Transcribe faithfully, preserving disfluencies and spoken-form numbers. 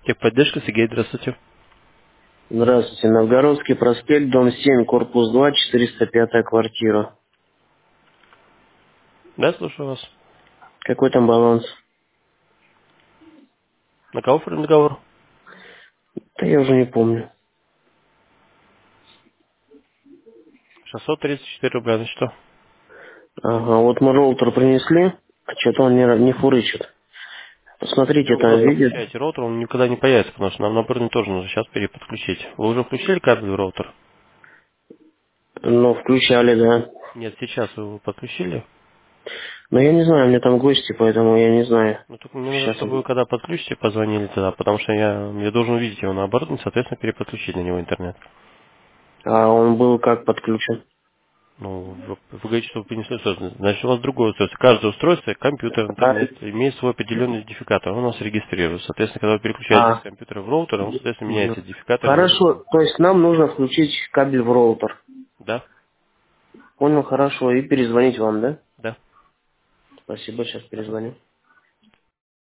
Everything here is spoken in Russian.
Техподдержка, Сергей, здравствуйте. Здравствуйте. Новгородский проспект, дом семь, корпус два, четыреста пятая квартира. Да, слушаю вас. Какой там баланс? На кого оформлен договор? Да я уже не помню. шестьсот тридцать четыре рубля, на что? Ага, вот мы роутер принесли, а что-то он не, ра- не фурычит. Посмотрите, Его там просто видит. включаете роутер, он никогда не появится, потому что нам, наоборот, тоже нужно сейчас переподключить. Вы уже включили кабель в роутер? Ну, включали, да. Нет, сейчас вы его подключили. Но я не знаю, у меня там гости, поэтому я не знаю. Ну, только мне нужно, Сейчас. чтобы вы, когда подключите, позвонили туда, потому что я, я должен увидеть его на оборудовании, соответственно, переподключить на него интернет. А он был как подключен? Ну, вы, вы говорите, что вы принесли устройство. Значит, у вас другое устройство. Каждое устройство, компьютер, А, интернет, имеет свой определенный идентификатор. Он у нас регистрируется. Соответственно, когда вы переключаетесь с а. компьютера в роутер, он, соответственно, Мгм. меняется идентификатор на другой. Хорошо, то есть нам нужно включить кабель в роутер. Да? Понял, хорошо, и перезвонить вам, да? Да. Спасибо, сейчас перезвоню.